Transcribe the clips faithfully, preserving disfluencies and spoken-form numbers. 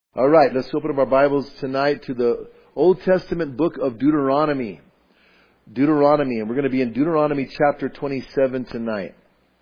All right, let's open up our Bibles tonight to the Old Testament book of Deuteronomy. Deuteronomy, and we're going to be in Deuteronomy chapter twenty-seven tonight.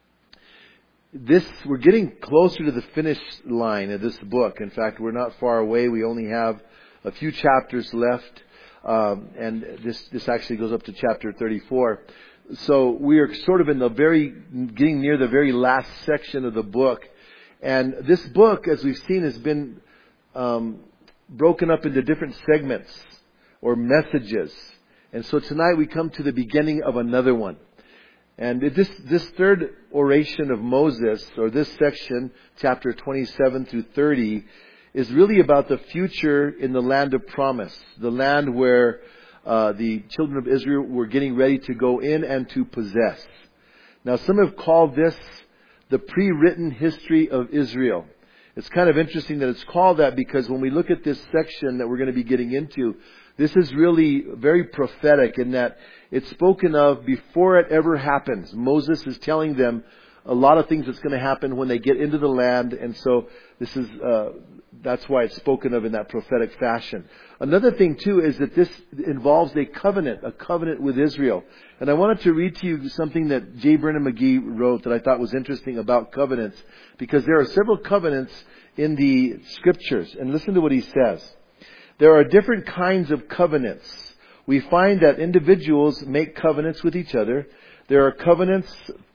This, we're getting closer to the finish line of this book. In fact, we're not far away. We only have a few chapters left, um, and this this actually goes up to chapter thirty-four. So we are sort of in the very, getting near the very last section of the book. And this book, as we've seen, has been Um, broken up into different segments or messages. And so tonight we come to the beginning of another one. And this, this third oration of Moses, or this section, chapter twenty-seven through thirty, is really about the future in the land of promise. The land where uh, the children of Israel were getting ready to go in and to possess. Now some have called this the pre-written history of Israel. It's kind of interesting that it's called that because when we look at this section that we're going to be getting into, this is really very prophetic in that it's spoken of before it ever happens. Moses is telling them a lot of things that's going to happen when they get into the land, and so this is uh, that's why it's spoken of in that prophetic fashion. Another thing too is that this involves a covenant, a covenant with Israel. And I wanted to read to you something that J. Brennan McGee wrote that I thought was interesting about covenants, because there are several covenants in the scriptures. And listen to what he says. There are different kinds of covenants. We find that individuals make covenants with each other. There are covenants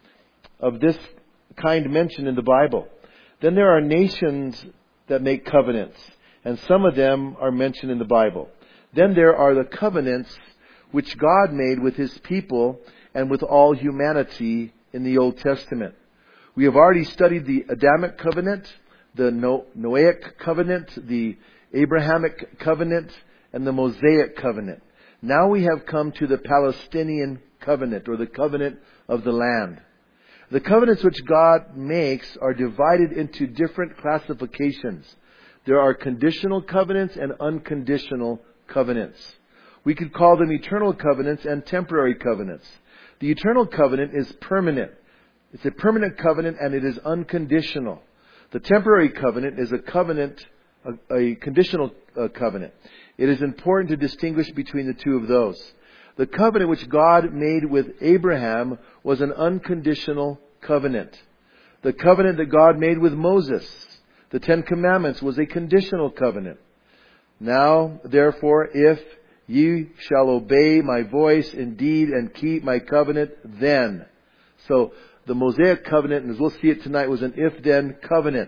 of this kind mentioned in the Bible. Then there are nations that make covenants, and some of them are mentioned in the Bible. Then there are the covenants which God made with His people and with all humanity in the Old Testament. We have already studied the Adamic covenant, the Noahic covenant, the Abrahamic covenant, and the Mosaic covenant. Now we have come to the Palestinian covenant, or the covenant of the land. The covenants which God makes are divided into different classifications. There are conditional covenants and unconditional covenants. We could call them eternal covenants and temporary covenants. The eternal covenant is permanent. It's a permanent covenant and it is unconditional. The temporary covenant is a covenant, a, a conditional uh, covenant. It is important to distinguish between the two of those. The covenant which God made with Abraham was an unconditional covenant. The covenant that God made with Moses, the Ten Commandments, was a conditional covenant. Now, therefore, if ye shall obey my voice indeed and keep my covenant, then. So, the Mosaic covenant, and as we'll see it tonight, was an if-then covenant.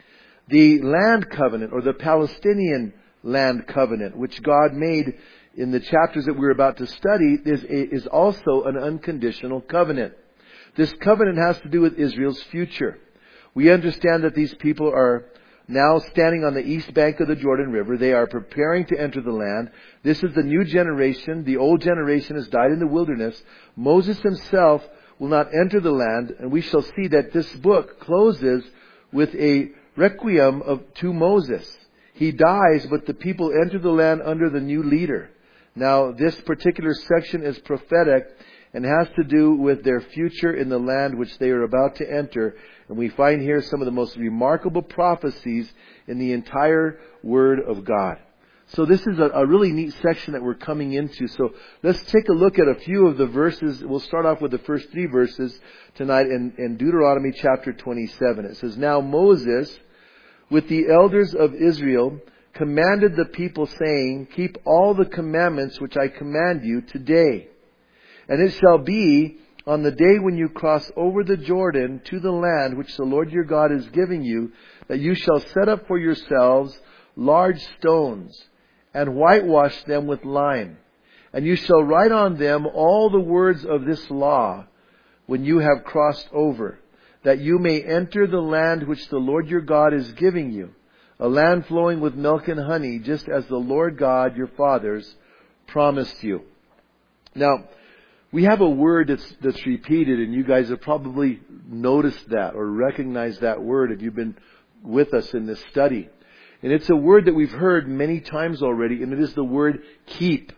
The land covenant, or the Palestinian land covenant, which God made in the chapters that we're about to study, is, a, is also an unconditional covenant. This covenant has to do with Israel's future. We understand that these people are now standing on the east bank of the Jordan River. They are preparing to enter the land. This is the new generation. The old generation has died in the wilderness. Moses himself will not enter the land, and we shall see that this book closes with a requiem of, to Moses. He dies, but the people enter the land under the new leader. Now, this particular section is prophetic and has to do with their future in the land which they are about to enter. And we find here some of the most remarkable prophecies in the entire Word of God. So this is a, a really neat section that we're coming into. So let's take a look at a few of the verses. We'll start off with the first three verses tonight in, in Deuteronomy chapter twenty-seven. It says, Now Moses, with the elders of Israel, commanded the people, saying, Keep all the commandments which I command you today. And it shall be on the day when you cross over the Jordan to the land which the Lord your God is giving you, that you shall set up for yourselves large stones, and whitewash them with lime. And you shall write on them all the words of this law when you have crossed over, that you may enter the land which the Lord your God is giving you, a land flowing with milk and honey, just as the Lord God, your fathers, promised you. Now, we have a word that's, that's repeated, and you guys have probably noticed that or recognized that word if you've been with us in this study. And it's a word that we've heard many times already, and it is the word keep.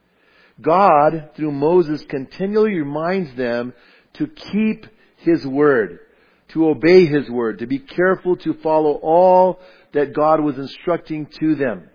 God, through Moses, continually reminds them to keep His word. to obey His word, to be careful to follow all that God was instructing to them.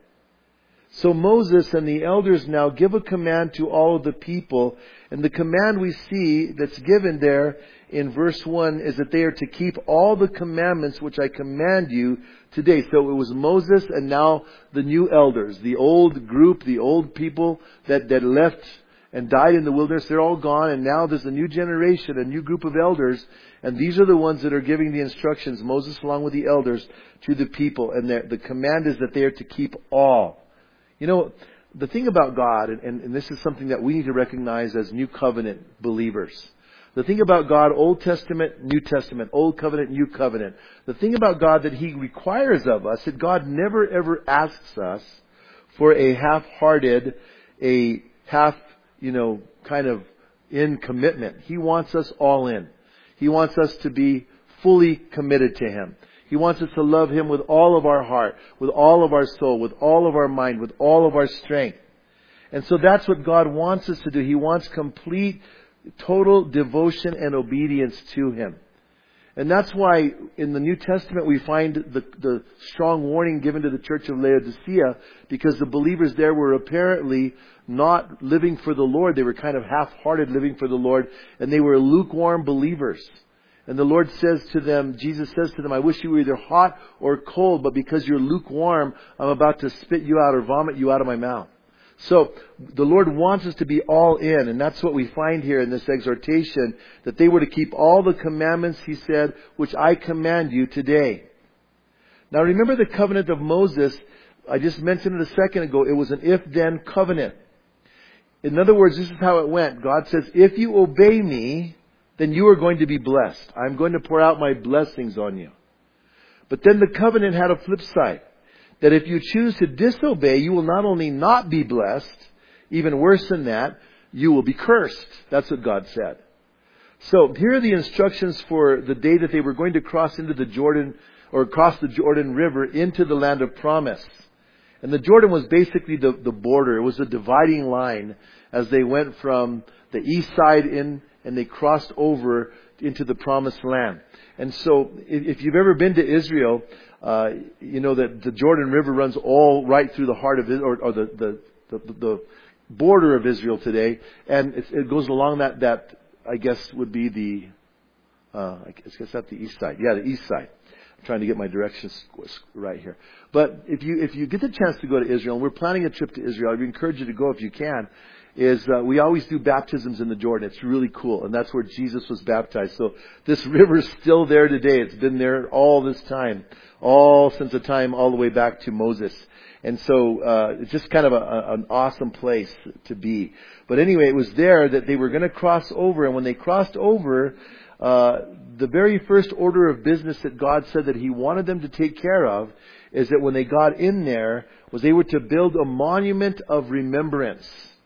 So Moses and the elders now give a command to all of the people. And the command we see that's given there in verse one is that they are to keep all the commandments which I command you today. So it was Moses and now the new elders, the old group, the old people that, that left and died in the wilderness. They're all gone, and now there's a new generation, a new group of elders. And these are the ones that are giving the instructions, Moses along with the elders, to the people. And the, the command is that they are to keep all. You know, the thing about God, and, and this is something that we need to recognize as New Covenant believers. The thing about God, Old Testament, New Testament, Old Covenant, New Covenant. The thing about God that He requires of us, that God never ever asks us for a half-hearted, a half, you know, kind of in commitment. He wants us all in. He wants us to be fully committed to Him. He wants us to love Him with all of our heart, with all of our soul, with all of our mind, with all of our strength. And so that's what God wants us to do. He wants complete, total devotion and obedience to Him. And that's why in the New Testament we find the, the strong warning given to the church of Laodicea, because the believers there were apparently not living for the Lord. They were kind of half-hearted living for the Lord, and they were lukewarm believers. And the Lord says to them, Jesus says to them, I wish you were either hot or cold, but because you're lukewarm, I'm about to spit you out or vomit you out of my mouth. So the Lord wants us to be all in, and that's what we find here in this exhortation, that they were to keep all the commandments, He said, which I command you today. Now remember the covenant of Moses. I just mentioned it a second ago. It was an if-then covenant. In other words, this is how it went. God says, if you obey me, then you are going to be blessed. I'm going to pour out my blessings on you. But then the covenant had a flip side. That if you choose to disobey, you will not only not be blessed, even worse than that, you will be cursed. That's what God said. So here are the instructions for the day that they were going to cross into the Jordan, or cross the Jordan River into the land of promise. And the Jordan was basically the, the border. It was a dividing line as they went from the east side in and they crossed over into the promised land. And so if you've ever been to Israel, uh, you know that the Jordan River runs all right through the heart of it, or, or the, the, the, the border of Israel today. And it, it goes along that, that, I guess would be the, uh, I guess that's the east side. Yeah, the east side. I'm trying to get my directions right here. But if you, if you get the chance to go to Israel, and we're planning a trip to Israel, I encourage you to go if you can. Is uh, we always do baptisms in the Jordan. It's really cool. And that's where Jesus was baptized. So this river is still there today. It's been there all this time. All since the time all the way back to Moses. And so uh, it's just kind of a, a, an awesome place to be. But anyway, it was there that they were going to cross over. And when they crossed over, uh, the very first order of business that God said that He wanted them to take care of is that when they got in there, was they were to build a monument of remembrance.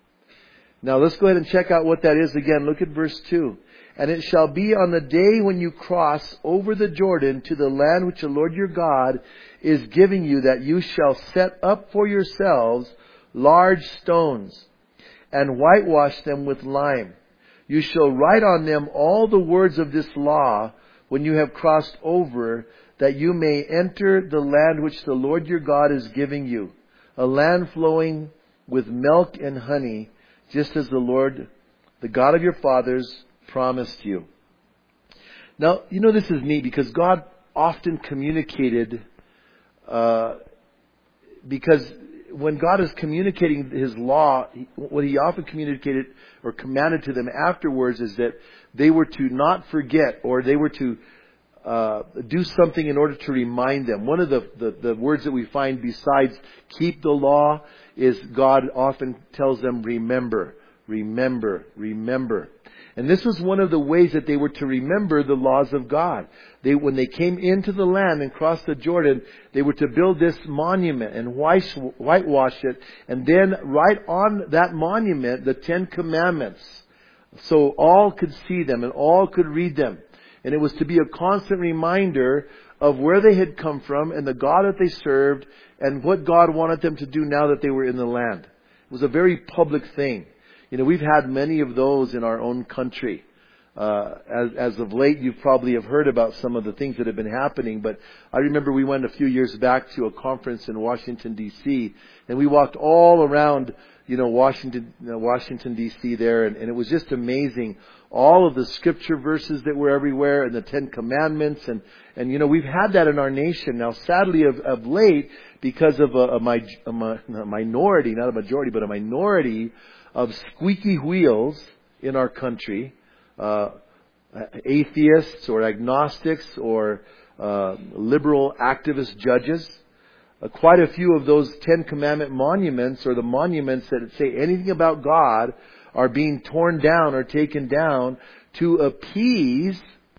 Now let's go ahead and check out what that is again. Look at verse two. And it shall be on the day when you cross over the Jordan to the land which the Lord your God is giving you, that you shall set up for yourselves large stones and whitewash them with lime. You shall write on them all the words of this law when you have crossed over, that you may enter the land which the Lord your God is giving you, a land flowing with milk and honey, just as the Lord, the God of your fathers, promised you. Now, you know, this is neat because God often communicated, uh, because when God is communicating His law, what He often communicated or commanded to them afterwards is that they were to not forget, or they were to uh, do something in order to remind them. One of the, the, the words that we find besides keep the law is God often tells them, remember, remember, remember. And this was one of the ways that they were to remember the laws of God. They, when they came into the land and crossed the Jordan, they were to build this monument and whitewash it, and then write on that monument the Ten Commandments, so all could see them and all could read them. And it was to be a constant reminder of where they had come from and the God that they served and what God wanted them to do now that they were in the land. It was a very public thing. You know, we've had many of those in our own country. Uh, as, as of late, you probably have heard about some of the things that have been happening. But I remember we went a few years back to a conference in Washington, D C, and we walked all around, you know, Washington, uh, Washington, D C there, and, and it was just amazing. All of the scripture verses that were everywhere, and the Ten Commandments, and, and you know, we've had that in our nation. Now, sadly, of, of late, because of a, a, a, a minority, not a majority, but a minority of squeaky wheels in our country, uh, atheists or agnostics or uh, liberal activist judges, uh, quite a few of those Ten Commandment monuments, or the monuments that say anything about God, are being torn down or taken down to appease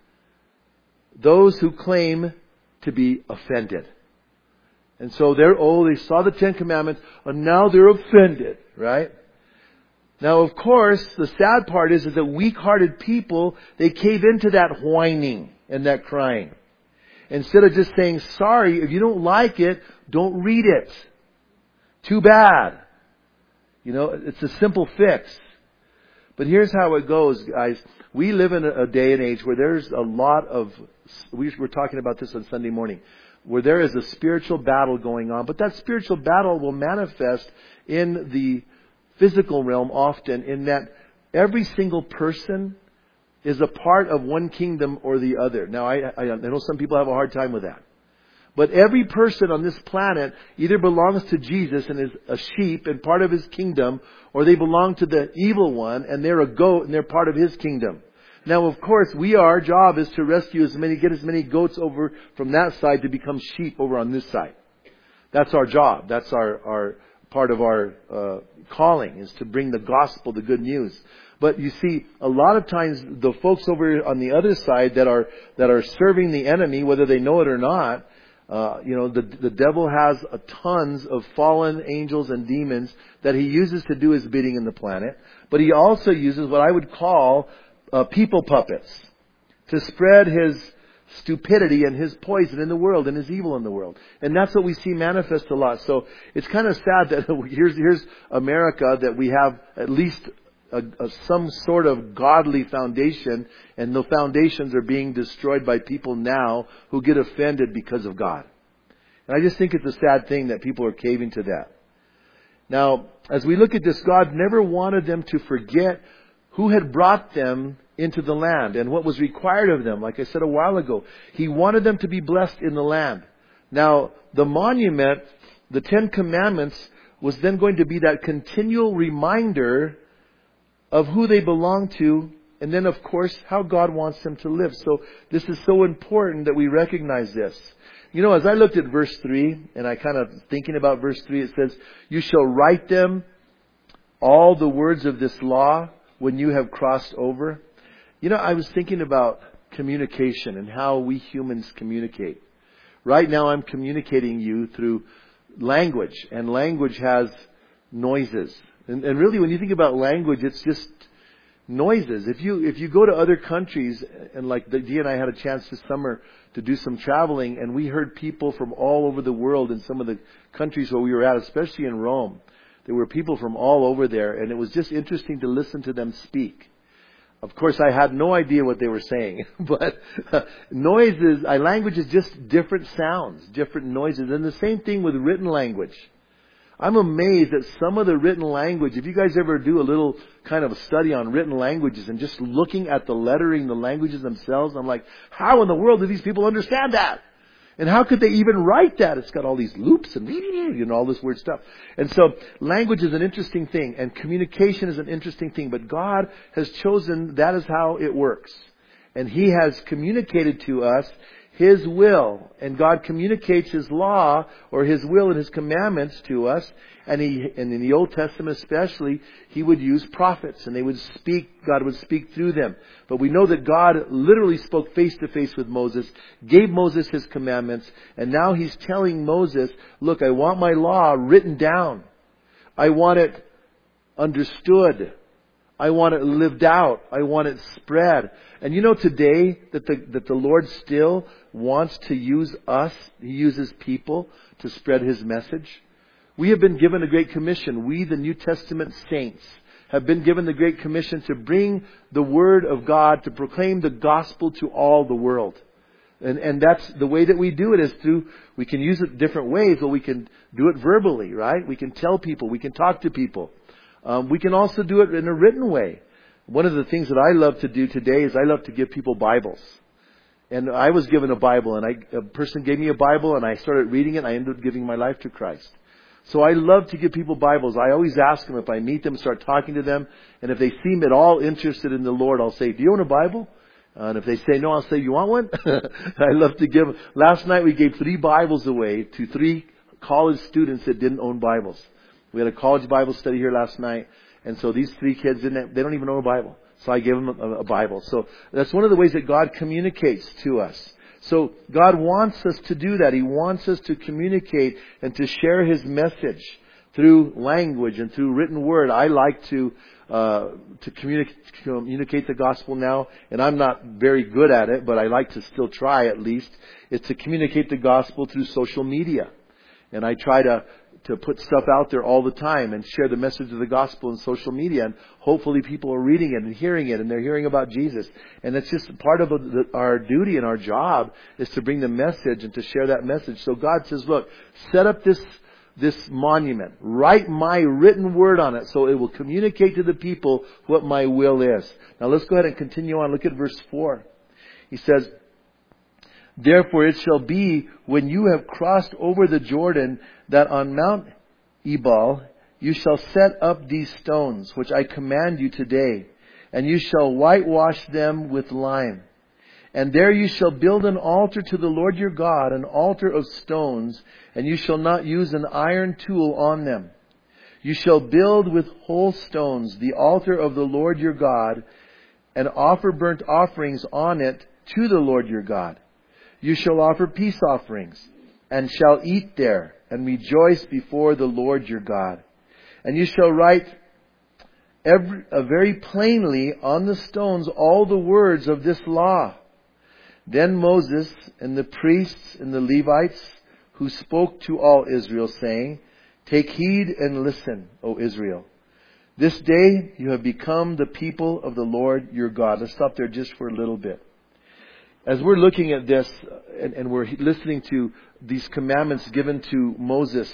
those who claim to be offended. And so they're, oh, they saw the Ten Commandments, and now they're offended, right? Now, of course, the sad part is, is that weak-hearted people, they cave into that whining and that crying. Instead of just saying, sorry, if you don't like it, don't read it. Too bad. You know, it's a simple fix. But here's how it goes, guys. We live in a day and age where there's a lot of, we were talking about this on Sunday morning, where there is a spiritual battle going on. But that spiritual battle will manifest in the physical realm often, in that every single person is a part of one kingdom or the other. Now, I, I, I know some people have a hard time with that. But every person on this planet either belongs to Jesus and is a sheep and part of His kingdom, or they belong to the evil one and they're a goat and they're part of his kingdom. Now, of course, we, our job is to rescue as many, get as many goats over from that side to become sheep over on this side. That's our job. That's our, our part of our uh, calling, is to bring the gospel, the good news. But you see, a lot of times the folks over on the other side that are that are serving the enemy, whether they know it or not, uh, you know, the the devil has a tons of fallen angels and demons that he uses to do his bidding in the planet. But he also uses what I would call uh, people puppets to spread his stupidity and his poison in the world and his evil in the world. And that's what we see manifest a lot. So it's kind of sad that here's here's America, that we have at least a, a, some sort of godly foundation, and the foundations are being destroyed by people now who get offended because of God. And I just think it's a sad thing that people are caving to that. Now, as we look at this, God never wanted them to forget who had brought them into the land and what was required of them. Like I said a while ago, He wanted them to be blessed in the land. Now, the monument, the Ten Commandments, was then going to be that continual reminder of who they belong to, and then, of course, how God wants them to live. So this is so important that we recognize this. You know, as I looked at verse three, and I kind of thinking about verse three, it says, "You shall write them, all the words of this law, when you have crossed over." You know, I was thinking about communication and how we humans communicate. Right now I'm communicating you through language, and language has noises. And, and really, when you think about language, it's just noises. If you if you go to other countries, and like Dee and I had a chance this summer to do some traveling, and we heard people from all over the world in some of the countries where we were at, especially in Rome. There were people from all over there, and it was just interesting to listen to them speak. Of course, I had no idea what they were saying, but uh, noises, uh, language is just different sounds, different noises. And the same thing with written language. I'm amazed at some of the written language. If you guys ever do a little kind of study on written languages and just looking at the lettering, the languages themselves, I'm like, how in the world do these people understand that? And how could they even write that? It's got all these loops and, you know, all this weird stuff. And so language is an interesting thing, and communication is an interesting thing. But God has chosen that is how it works. And He has communicated to us His will. And God communicates His law or His will and His commandments to us. And He, and in the Old Testament especially, He would use prophets, and they would speak, God would speak through them. But we know that God literally spoke face to face with Moses, gave Moses His commandments, and now He's telling Moses, look, I want my law written down. I want it understood. I want it lived out. I want it spread. And you know today that the, that the Lord still wants to use us, He uses people to spread His message. We have been given a great commission. We, the New Testament saints, have been given the Great Commission to bring the Word of God, to proclaim the gospel to all the world. And, and that's the way that we do it is through, we can use it different ways, but we can do it verbally, right? We can tell people, we can talk to people. Um, we can also do it in a written way. One of the things that I love to do today is I love to give people Bibles. And I was given a Bible, and I, a person gave me a Bible, and I started reading it, and I ended up giving my life to Christ. So I love to give people Bibles. I always ask them if I meet them, start talking to them, and if they seem at all interested in the Lord, I'll say, do you own a Bible? Uh, and if they say no, I'll say, you want one? I love to give. Last night we gave three Bibles away to three college students that didn't own Bibles. We had a college Bible study here last night, and so these three kids didn't. They don't even own a Bible. So I gave them a, a Bible. So that's one of the ways that God communicates to us. So God wants us to do that. He wants us to communicate and to share His message through language and through written word. I like to uh to communicate, communicate the gospel now, and I'm not very good at it, but I like to still try at least. It's to communicate the gospel through social media. And I try to to put stuff out there all the time and share the message of the gospel in social media. And hopefully people are reading it and hearing it, and they're hearing about Jesus. And it's just part of the, our duty and our job is to bring the message and to share that message. So God says, look, set up this this monument. Write my written word on it so it will communicate to the people what my will is. Now let's go ahead and continue on. Look at verse four. He says, therefore it shall be when you have crossed over the Jordan that on Mount Ebal you shall set up these stones which I command you today, and you shall whitewash them with lime. And there you shall build an altar to the Lord your God, an altar of stones, and you shall not use an iron tool on them. You shall build with whole stones the altar of the Lord your God, and offer burnt offerings on it to the Lord your God. You shall offer peace offerings, and shall eat there, and rejoice before the Lord your God. And you shall write every, uh, very plainly on the stones all the words of this law. Then Moses and the priests and the Levites who spoke to all Israel, saying, take heed and listen, O Israel. This day you have become the people of the Lord your God. Let's stop there just for a little bit. As we're looking at this and, and we're listening to these commandments given to Moses,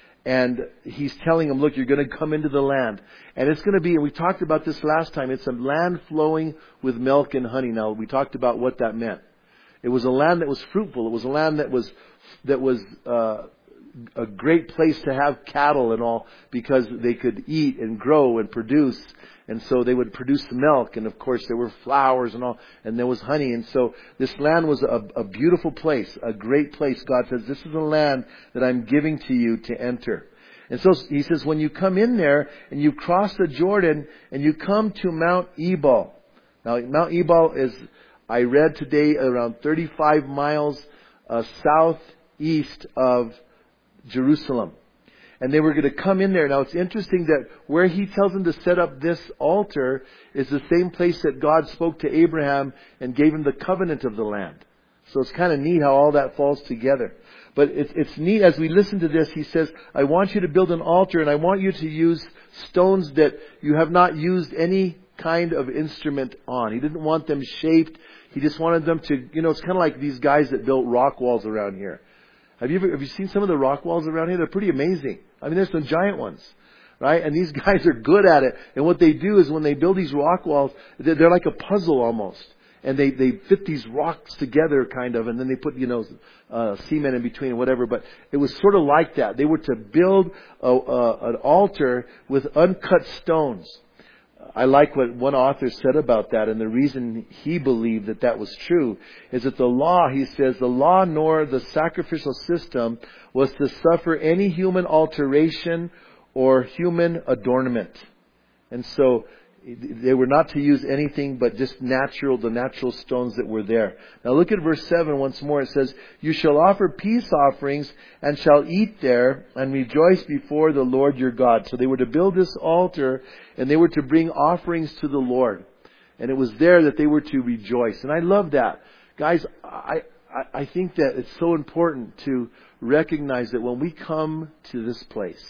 and he's telling them, look, you're going to come into the land. And it's going to be, and we talked about this last time, it's a land flowing with milk and honey. Now, we talked about what that meant. It was a land that was fruitful. It was a land that was that was uh, a great place to have cattle and all, because they could eat and grow and produce. And so they would produce milk, and of course there were flowers and all, and there was honey. And so this land was a, a beautiful place, a great place. God says, this is a land that I'm giving to you to enter. And so He says, when you come in there and you cross the Jordan and you come to Mount Ebal. Now Mount Ebal is, I read today, around thirty-five miles uh, southeast of Jerusalem. And they were going to come in there. Now it's interesting that where He tells them to set up this altar is the same place that God spoke to Abraham and gave him the covenant of the land. So it's kind of neat how all that falls together. But it's, it's neat as we listen to this. He says, I want you to build an altar, and I want you to use stones that you have not used any kind of instrument on. He didn't want them shaped. He just wanted them to, you know, it's kind of like these guys that built rock walls around here. Have you ever, have you seen some of the rock walls around here? They're pretty amazing. I mean, there's some giant ones, right? And these guys are good at it. And what they do is when they build these rock walls, they're, they're like a puzzle almost. And they, they fit these rocks together kind of, and then they put, you know, uh, cement in between, whatever. But it was sort of like that. They were to build a, a, an altar with uncut stones. I like what one author said about that, and the reason he believed that that was true is that the law, he says, the law nor the sacrificial system was to suffer any human alteration or human adornment. And so they were not to use anything but just natural, the natural stones that were there. Now look at verse seven once more. It says, you shall offer peace offerings and shall eat there and rejoice before the Lord your God. So they were to build this altar and they were to bring offerings to the Lord. And it was there that they were to rejoice. And I love that. Guys, I, I, I think that it's so important to recognize that when we come to this place,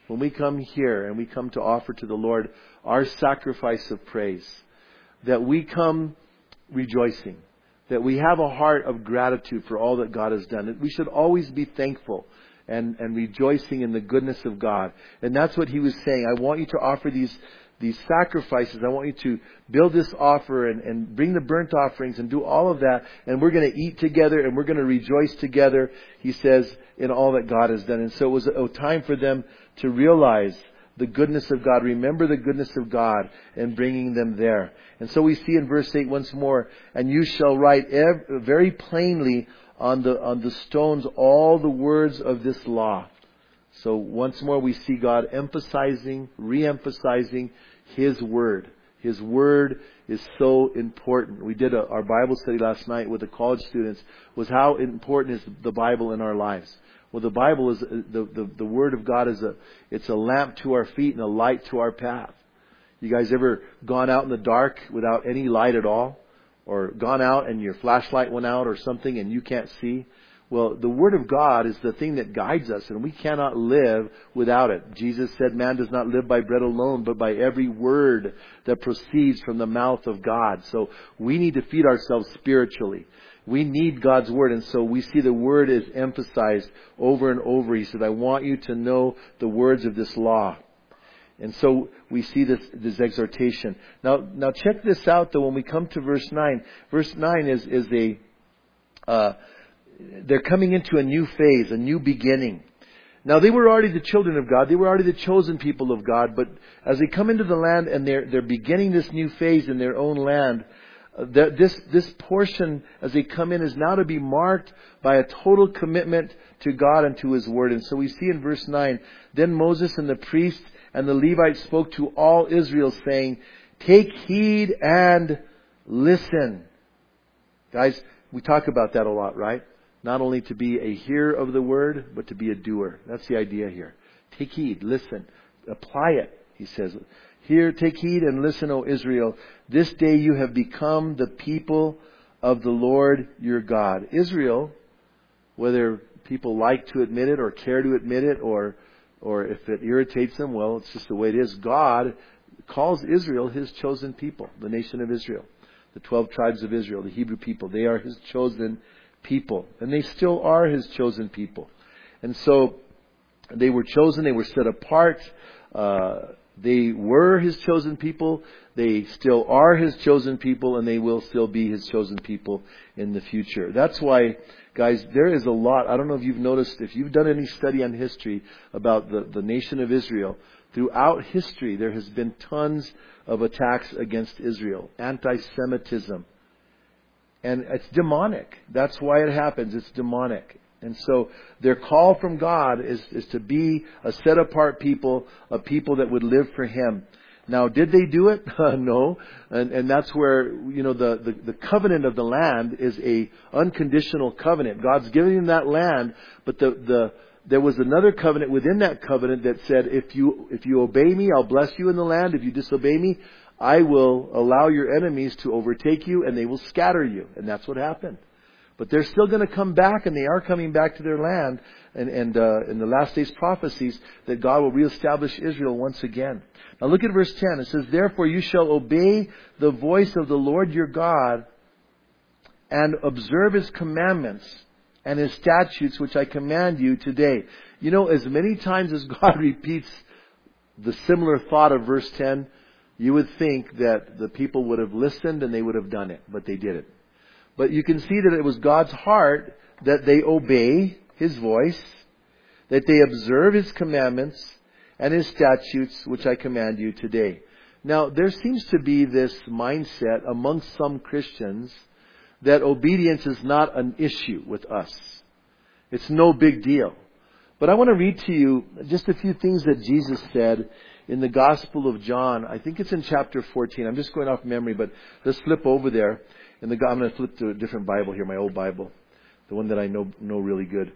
when we come here and we come to offer to the Lord our sacrifice of praise, that we come rejoicing, that we have a heart of gratitude for all that God has done. We should always be thankful and, and rejoicing in the goodness of God. And that's what he was saying. I want you to offer these these sacrifices. I want you to build this offer and, and bring the burnt offerings and do all of that. And we're going to eat together and we're going to rejoice together, he says, in all that God has done. And so it was a time for them to realize the goodness of God. Remember the goodness of God and bringing them there. And so we see in verse eight once more, and you shall write ev- very plainly on the, on the stones all the words of this law. So once more we see God emphasizing, re-emphasizing His Word. His Word is so important. We did a, our Bible study last night with the college students, was how important is the Bible in our lives. Well, the Bible is, the, the, the Word of God is a, it's a lamp to our feet and a light to our path. You guys ever gone out in the dark without any light at all? Or gone out and your flashlight went out or something and you can't see? Well, the Word of God is the thing that guides us, and we cannot live without it. Jesus said, man does not live by bread alone, but by every word that proceeds from the mouth of God. So we need to feed ourselves spiritually. We need God's Word, and so we see the Word is emphasized over and over. He said, I want you to know the words of this law. And so we see this, this exhortation. Now, now check this out, though, when we come to verse nine. Verse nine is, is a... Uh, They're coming into a new phase, a new beginning. Now, they were already the children of God. They were already the chosen people of God. But as they come into the land and they're, they're beginning this new phase in their own land, uh, this, this portion, as they come in, is now to be marked by a total commitment to God and to His Word. And so we see in verse nine, then Moses and the priests and the Levites spoke to all Israel, saying, take heed and listen. Guys, we talk about that a lot, right? Not only to be a hearer of the Word, but to be a doer. That's the idea here. Take heed, listen, apply it, he says. Here, take heed and listen, O Israel. This day you have become the people of the Lord your God. Israel, whether people like to admit it or care to admit it, or, or if it irritates them, well, it's just the way it is. God calls Israel His chosen people, the nation of Israel. The twelve tribes of Israel, the Hebrew people, they are His chosen people. And they still are His chosen people. And so they were chosen, they were set apart. Uh, they were His chosen people. They still are His chosen people, and they will still be His chosen people in the future. That's why, guys, there is a lot. I don't know if you've noticed, if you've done any study on history about the, the nation of Israel, throughout history there has been tons of attacks against Israel. Anti-Semitism. And it's demonic. That's why it happens. It's demonic. And so their call from God is, is to be a set apart people, a people that would live for Him. Now, did they do it? No. And, and that's where, you know, the, the, the covenant of the land is a unconditional covenant. God's giving them that land, but the, the, there was another covenant within that covenant that said, if you, if you obey me, I'll bless you in the land. If you disobey me, I will allow your enemies to overtake you and they will scatter you. And that's what happened. But they're still going to come back, and they are coming back to their land. And, and uh, in the last days prophecies, that God will reestablish Israel once again. Now look at verse ten. It says, therefore you shall obey the voice of the Lord your God and observe His commandments and His statutes, which I command you today. You know, as many times as God repeats the similar thought of verse ten, you would think that the people would have listened and they would have done it, but they didn't. But you can see that it was God's heart that they obey His voice, that they observe His commandments and His statutes, which I command you today. Now, there seems to be this mindset amongst some Christians that obedience is not an issue with us. It's no big deal. But I want to read to you just a few things that Jesus said in the Gospel of John. I think it's in chapter fourteen. I'm just going off memory, but let's flip over there. In the, I'm going to flip to a different Bible here, my old Bible, the one that I know know really good.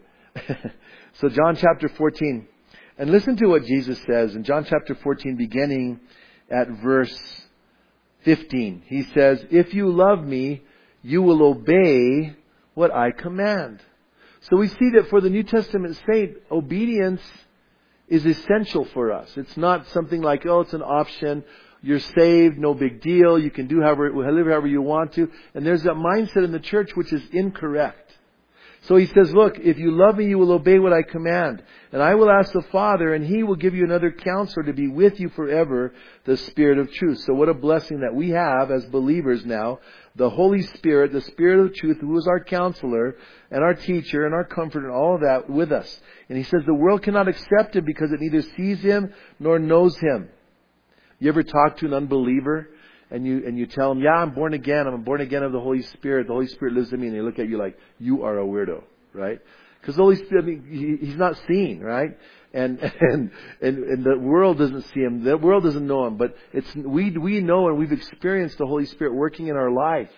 So John chapter fourteen. And listen to what Jesus says in John chapter fourteen, beginning at verse fifteen. He says, if you love me, you will obey what I command. So we see that for the New Testament saint, obedience is essential for us. It's not something like, oh, it's an option. You're saved, no big deal. You can do however, live however you want to. And there's that mindset in the church which is incorrect. So he says, look, if you love me, you will obey what I command. And I will ask the Father, and He will give you another counselor to be with you forever, the Spirit of truth. So what a blessing that we have as believers now. The Holy Spirit, the Spirit of truth, who is our counselor and our teacher and our comforter and all of that with us. And he says the world cannot accept Him because it neither sees Him nor knows Him. You ever talk to an unbeliever and you and you tell them, yeah, I'm born again. I'm born again of the Holy Spirit. The Holy Spirit lives in me. And they look at you like, you are a weirdo, right? Because the Holy Spirit, I mean, he, He's not seen, right? And, and and and the world doesn't see Him. The world doesn't know Him. But it's we we know and we've experienced the Holy Spirit working in our life.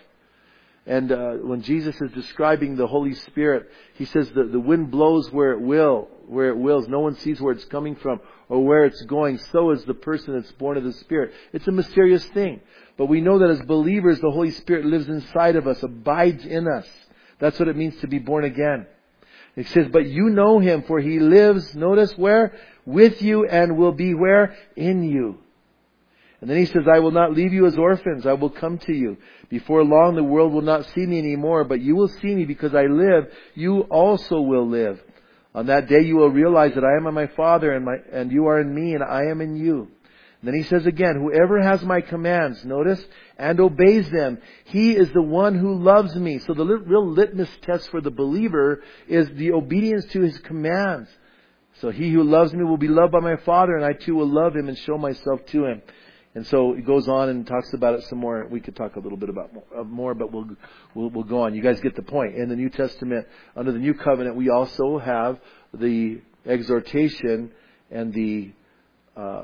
And uh, when Jesus is describing the Holy Spirit, He says that the wind blows where it will, where it wills. No one sees where it's coming from or where it's going. So is the person that's born of the Spirit. It's a mysterious thing. But we know that as believers, the Holy Spirit lives inside of us, abides in us. That's what it means to be born again. It says, but you know Him, for He lives, notice where? With you and will be where? In you. And then He says, I will not leave you as orphans. I will come to you. Before long, the world will not see me anymore, but you will see me because I live. You also will live. On that day, you will realize that I am in my Father and my, and you are in me and I am in you. And then He says again, whoever has my commands, notice, and obeys them, he is the one who loves me. So the real litmus test for the believer is the obedience to His commands. So he who loves me will be loved by my Father, and I too will love him and show myself to him. And so it goes on and talks about it some more. We could talk a little bit about more, but we'll, we'll we'll go on. You guys get the point. In the New Testament, under the New Covenant, we also have the exhortation and the uh,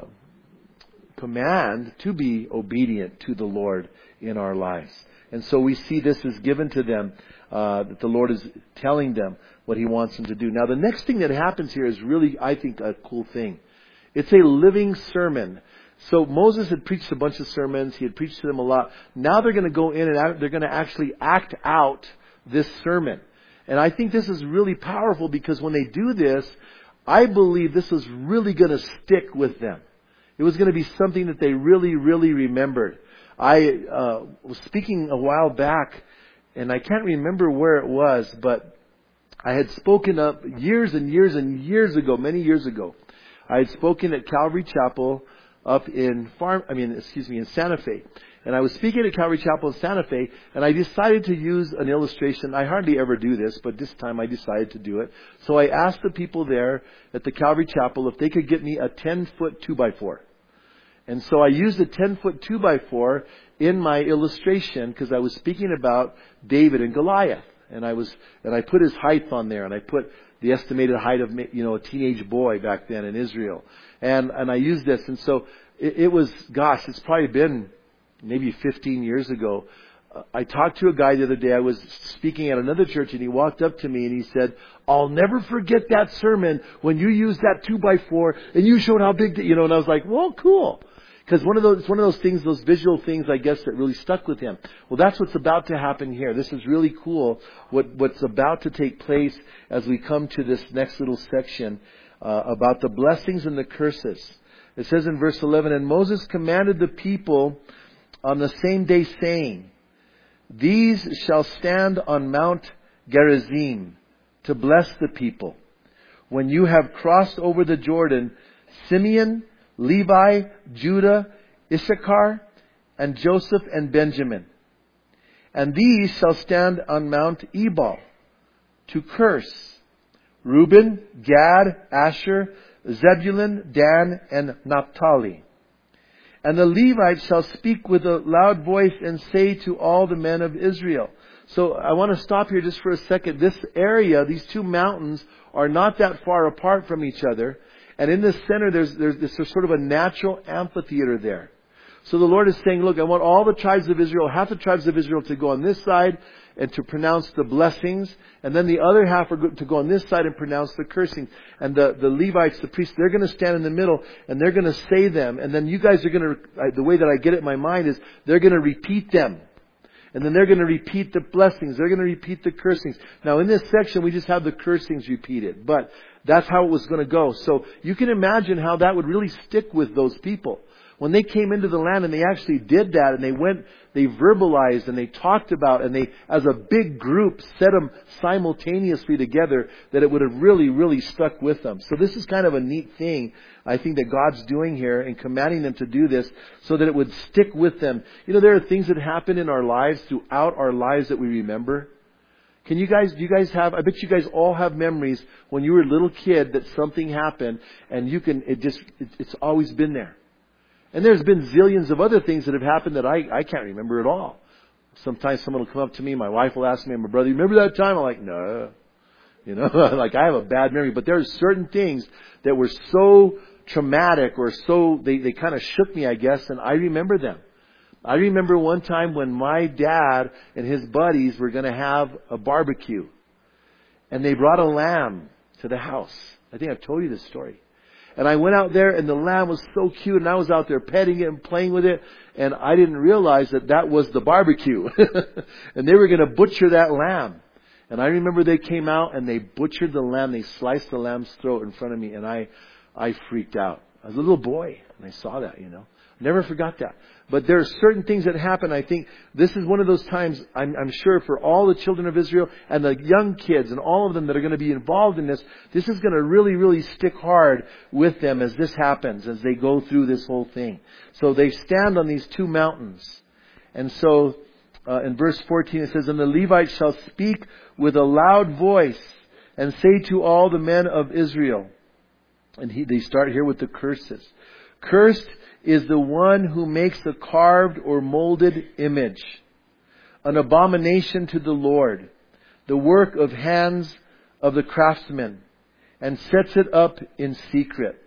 command to be obedient to the Lord in our lives. And so we see this is given to them, uh, that the Lord is telling them what He wants them to do. Now the next thing that happens here is really, I think, a cool thing. It's a living sermon. So Moses had preached a bunch of sermons. He had preached to them a lot. Now they're going to go in and act, they're going to actually act out this sermon. And I think this is really powerful because when they do this, I believe this was really going to stick with them. It was going to be something that they really, really remembered. I uh, was speaking a while back, and I can't remember where it was, but I had spoken up years and years and years ago, many years ago. I had spoken at Calvary Chapel up in Farm, I mean, excuse me, in Santa Fe. And I was speaking at Calvary Chapel in Santa Fe, and I decided to use an illustration. I hardly ever do this, but this time I decided to do it. So I asked the people there at the Calvary Chapel if they could get me a ten-foot two by four. And so I used a ten-foot two by four in my illustration because I was speaking about David and Goliath. And I was, and I put his height on there, and I put the estimated height of, you know, a teenage boy back then in Israel. And, and I used this. And so it, it was, gosh, it's probably been maybe fifteen years ago. Uh, I talked to a guy the other day. I was speaking at another church, and he walked up to me and he said, I'll never forget that sermon when you used that two by four and you showed how big, the, you know, and I was like, well, cool. Because one of those, it's one of those things, those visual things, I guess, that really stuck with him. Well, that's what's about to happen here. This is really cool. What, what's about to take place as we come to this next little section uh, about the blessings and the curses. It says in verse eleven, and Moses commanded the people on the same day, saying, these shall stand on Mount Gerizim to bless the people. When you have crossed over the Jordan, Simeon, Levi, Judah, Issachar, and Joseph and Benjamin. And these shall stand on Mount Ebal to curse Reuben, Gad, Asher, Zebulun, Dan, and Naphtali. And the Levites shall speak with a loud voice and say to all the men of Israel. So I want to stop here just for a second. This area, these two mountains, are not that far apart from each other. And in the center, there's, there's, there's sort of a natural amphitheater there. So the Lord is saying, look, I want all the tribes of Israel, half the tribes of Israel to go on this side and to pronounce the blessings. And then the other half are to go on this side and pronounce the cursing. And the, the Levites, the priests, they're going to stand in the middle and they're going to say them. And then you guys are going to, the way that I get it in my mind is they're going to repeat them. And then they're going to repeat the blessings. They're going to repeat the cursings. Now in this section, we just have the cursings repeated. But That's how it was going to go. So you can imagine how that would really stick with those people. When they came into the land and they actually did that and they went, they verbalized and they talked about and they, as a big group, set them simultaneously together, that it would have really, really stuck with them. So this is kind of a neat thing, I think, that God's doing here and commanding them to do this so that it would stick with them. You know, there are things that happen in our lives, throughout our lives, that we remember. Can you guys, do you guys have, I bet you guys all have memories when you were a little kid that something happened and you can, it just, it, it's always been there. And there's been zillions of other things that have happened that I, I can't remember at all. Sometimes someone will come up to me, my wife will ask me, my brother, you remember that time? I'm like, no. You know, like I have a bad memory. But there's certain things that were so traumatic or so, they, they kind of shook me, I guess, and I remember them. I remember one time when my dad and his buddies were going to have a barbecue. And they brought a lamb to the house. I think I've told you this story. And I went out there and the lamb was so cute and I was out there petting it and playing with it. And I didn't realize that that was the barbecue. And they were going to butcher that lamb. And I remember they came out and they butchered the lamb. They sliced the lamb's throat in front of me. And I, I freaked out. I was a little boy and I saw that, you know. Never forgot that. But there are certain things that happen. I think this is one of those times, I'm, I'm sure, for all the children of Israel and the young kids and all of them that are going to be involved in this, this is going to really, really stick hard with them as this happens, as they go through this whole thing. So they stand on these two mountains. And so uh, in verse fourteen it says, and the Levites shall speak with a loud voice and say to all the men of Israel. And he, they start here with the curses. Cursed is the one who makes a carved or molded image, an abomination to the Lord, the work of hands of the craftsman, and sets it up in secret.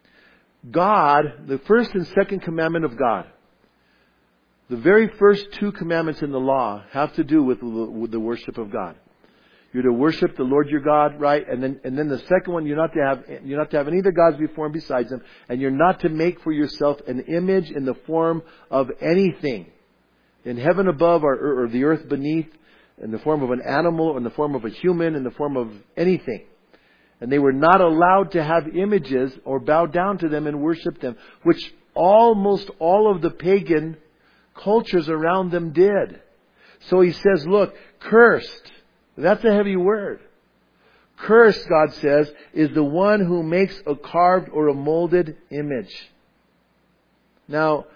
God, the first and second commandment of God, the very first two commandments in the law have to do with, with the worship of God. You're to worship the Lord your God, right? And then, and then the second one, you're not to have, you're not to have any other gods before and besides Him. And you're not to make for yourself an image in the form of anything in heaven above or, or the earth beneath, in the form of an animal, or in the form of a human, in the form of anything. And they were not allowed to have images or bow down to them and worship them, which almost all of the pagan cultures around them did. So He says, look, cursed. That's a heavy word. Cursed, God says, is the one who makes a carved or a molded image. Now,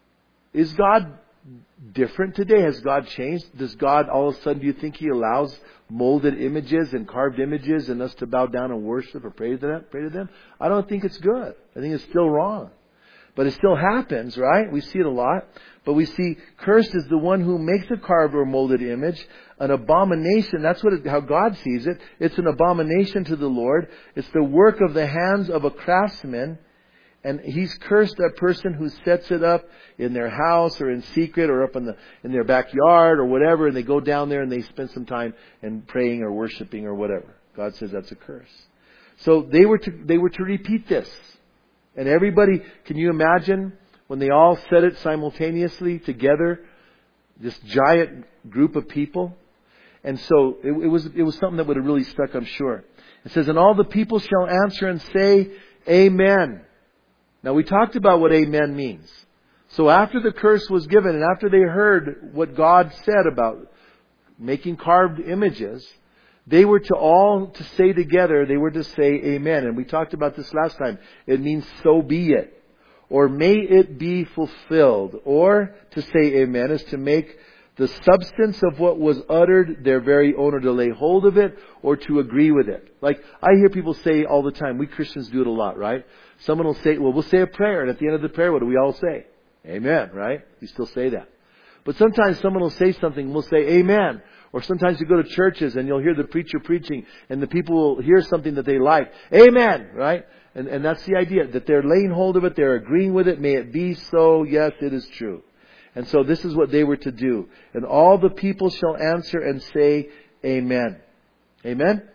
is God different today? Has God changed? Does God, all of a sudden, do you think He allows molded images and carved images and us to bow down and worship or pray to them? Pray to them? I don't think it's good. I think it's still wrong. But it still happens, right? We see it a lot. But we see cursed is the one who makes a carved or molded image, an abomination. That's what it, how God sees it. It's an abomination to the Lord. It's the work of the hands of a craftsman. And He's cursed that person who sets it up in their house or in secret or up in the in their backyard or whatever. And they go down there and they spend some time in praying or worshiping or whatever. God says that's a curse. So they were to they were to repeat this. And everybody, can you imagine when they all said it simultaneously together? This giant group of people. And so it, it was it was something that would have really stuck, I'm sure. It says, and all the people shall answer and say, Amen. Now we talked about what Amen means. So after the curse was given and after they heard what God said about making carved images, they were to all to say together, they were to say Amen. And we talked about this last time. It means so be it. Or may it be fulfilled. Or to say Amen is to make the substance of what was uttered their very own, or to lay hold of it, or to agree with it. Like I hear people say all the time, we Christians do it a lot, right? Someone will say, well, we'll say a prayer, and at the end of the prayer, what do we all say? Amen, right? We still say that. But sometimes someone will say something, and we'll say Amen. Or sometimes you go to churches and you'll hear the preacher preaching and the people will hear something that they like. Amen, right? And, and that's the idea, that they're laying hold of it, they're agreeing with it. May it be so, yes, it is true. And so this is what they were to do. And all the people shall answer and say, Amen. Amen?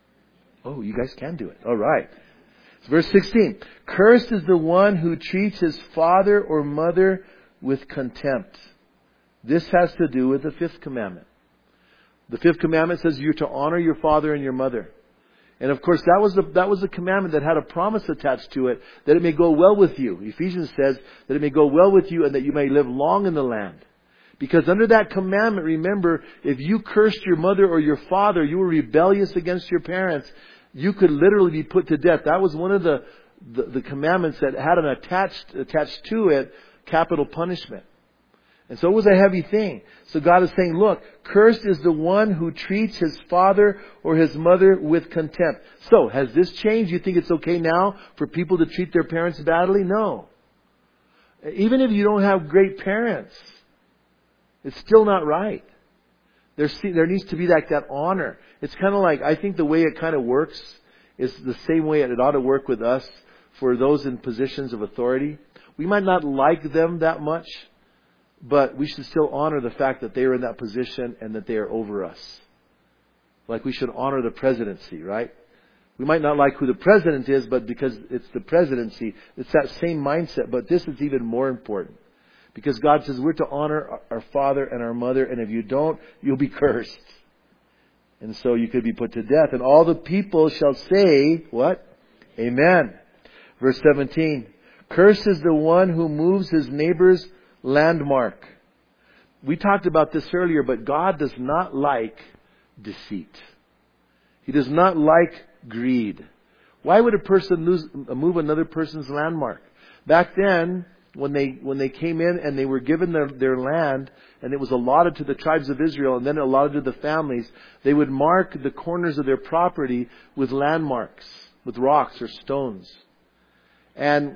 Oh, you guys can do it. All right. It's verse sixteen. Cursed is the one who treats his father or mother with contempt. This has to do with the fifth commandment. The fifth commandment says you're to honor your father and your mother. And of course, that was the, that was the commandment that had a promise attached to it, that it may go well with you. Ephesians says that it may go well with you and that you may live long in the land. Because under that commandment, remember, if you cursed your mother or your father, you were rebellious against your parents, you could literally be put to death. That was one of the, the, the commandments that had an attached, attached to it capital punishment. And so it was a heavy thing. So God is saying, look, cursed is the one who treats his father or his mother with contempt. So, has this changed? You think it's okay now for people to treat their parents badly? No. Even if you don't have great parents, it's still not right. There, there needs to be like that honor. It's kind of like, I think the way it kind of works is the same way it ought to work with us for those in positions of authority. We might not like them that much, but we should still honor the fact that they are in that position and that they are over us. Like we should honor the presidency, right? We might not like who the president is, but because it's the presidency, it's that same mindset. But this is even more important. Because God says we're to honor our father and our mother, and if you don't, you'll be cursed. And so you could be put to death. And all the people shall say, what? Amen. Verse seventeen. Cursed is the one who moves his neighbor's landmark. We talked about this earlier, but God does not like deceit. He does not like greed. Why would a person lose, move another person's landmark? Back then, when they when they came in and they were given their, their land, and it was allotted to the tribes of Israel and then allotted to the families, they would mark the corners of their property with landmarks, with rocks or stones. And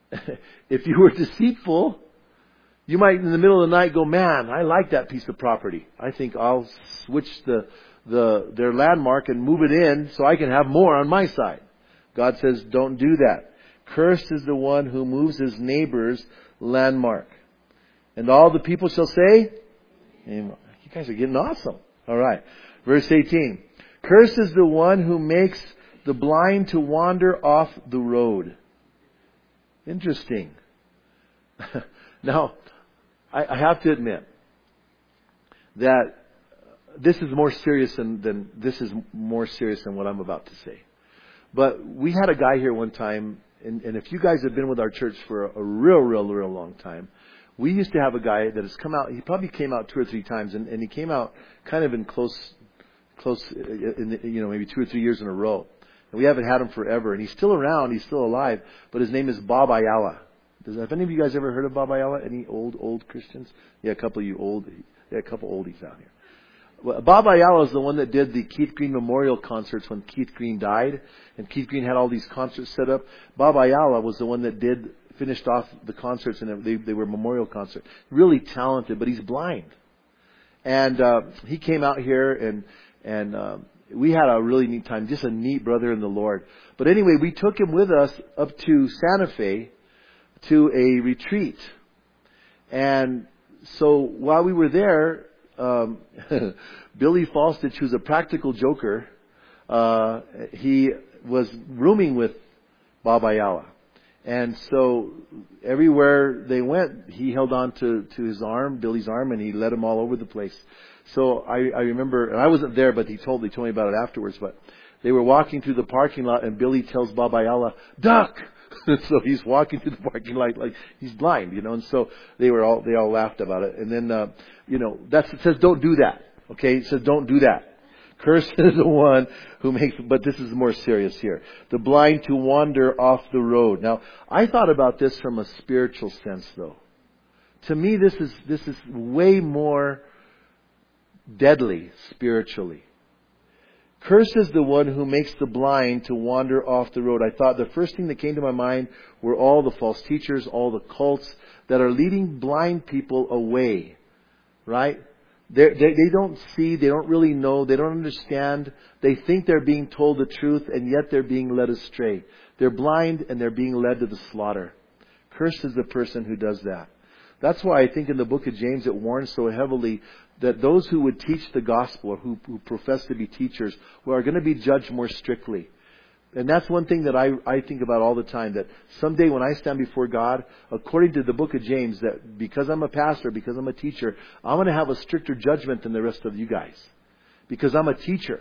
if you were deceitful, you might in the middle of the night go, man, I like that piece of property. I think I'll switch the, the their landmark and move it in so I can have more on my side. God says, don't do that. Cursed is the one who moves his neighbor's landmark. And all the people shall say, Amen. You guys are getting awesome. All right. Verse eighteen. Cursed is the one who makes the blind to wander off the road. Interesting. Now, I, I have to admit that this is more serious than, than this is more serious than what I'm about to say. But we had a guy here one time, and, and if you guys have been with our church for a, a real, real, real long time, we used to have a guy that has come out. He probably came out two or three times, and, and he came out kind of in close, close, in the, you know, maybe two or three years in a row. And we haven't had him forever, and he's still around. He's still alive, but his name is Bob Ayala. Does have any of you guys ever heard of Bob Ayala? Any old, old Christians? Yeah, a couple of you old. Yeah, a couple oldies out here. Well, Bob Ayala is the one that did the Keith Green Memorial concerts when Keith Green died, and Keith Green had all these concerts set up. Bob Ayala was the one that did finished off the concerts, and they, they were memorial concerts. Really talented, but he's blind. And uh, he came out here, and and um, we had a really neat time. Just a neat brother in the Lord. But anyway, we took him with us up to Santa Fe to a retreat. And so while we were there, um, Billy Falstich, who's a practical joker, uh, he was rooming with Bob Ayala. And so everywhere they went, he held on to, to his arm, Billy's arm, and he led him all over the place. So I, I remember, and I wasn't there, but he told, he told me about it afterwards, but they were walking through the parking lot, and Billy tells Bob Ayala, duck! So he's walking through the parking lot like he's blind, you know, and so they were all, they all laughed about it. And then, uh, you know, that's, it says don't do that. Okay. It says don't do that. Cursed is the one who makes, but this is more serious here. The blind to wander off the road. Now, I thought about this from a spiritual sense though. To me, this is, this is way more deadly spiritually. Cursed is the one who makes the blind to wander off the road. I thought the first thing that came to my mind were all the false teachers, all the cults that are leading blind people away. Right? They're, they they don't see, they don't really know, they don't understand. They think they're being told the truth, and yet they're being led astray. They're blind and they're being led to the slaughter. Cursed is the person who does that. That's why I think in the book of James it warns so heavily that those who would teach the gospel, or who, who profess to be teachers, who are going to be judged more strictly. And that's one thing that I, I think about all the time, that someday when I stand before God, according to the book of James, that because I'm a pastor, because I'm a teacher, I'm going to have a stricter judgment than the rest of you guys. Because I'm a teacher.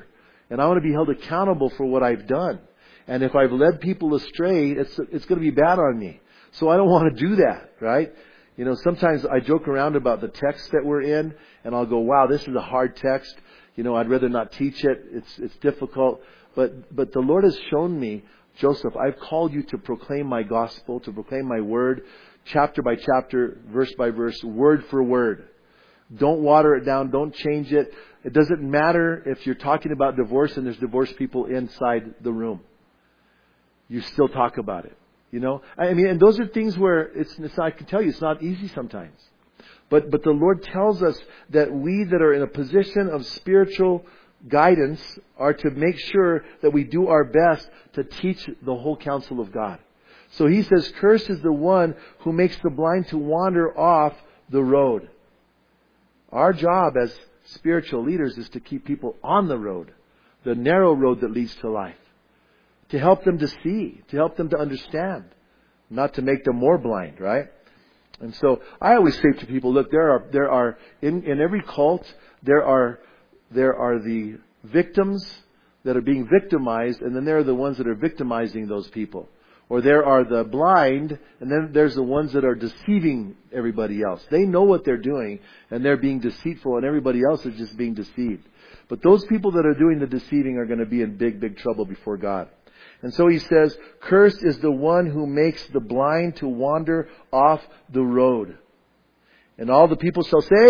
And I want to be held accountable for what I've done. And if I've led people astray, it's, it's going to be bad on me. So I don't want to do that, right? You know, sometimes I joke around about the text that we're in, and I'll go, wow, this is a hard text. You know, I'd rather not teach it. It's, it's difficult. But, but the Lord has shown me, Joseph, I've called you to proclaim my gospel, to proclaim my word, chapter by chapter, verse by verse, word for word. Don't water it down. Don't change it. It doesn't matter if you're talking about divorce and there's divorced people inside the room. You still talk about it. You know, I mean, and those are things where it's, it's I can tell you, it's not easy sometimes. But, but the Lord tells us that we that are in a position of spiritual guidance are to make sure that we do our best to teach the whole counsel of God. So He says, cursed is the one who makes the blind to wander off the road. Our job as spiritual leaders is to keep people on the road, the narrow road that leads to life. To help them to see, to help them to understand, not to make them more blind, right? And so I always say to people, look, there are there are in, in every cult there are there are the victims that are being victimized, and then there are the ones that are victimizing those people. Or there are the blind, and then there's the ones that are deceiving everybody else. They know what they're doing, and they're being deceitful, and everybody else is just being deceived. But those people that are doing the deceiving are going to be in big, big trouble before God. And so He says, cursed is the one who makes the blind to wander off the road. And all the people shall say,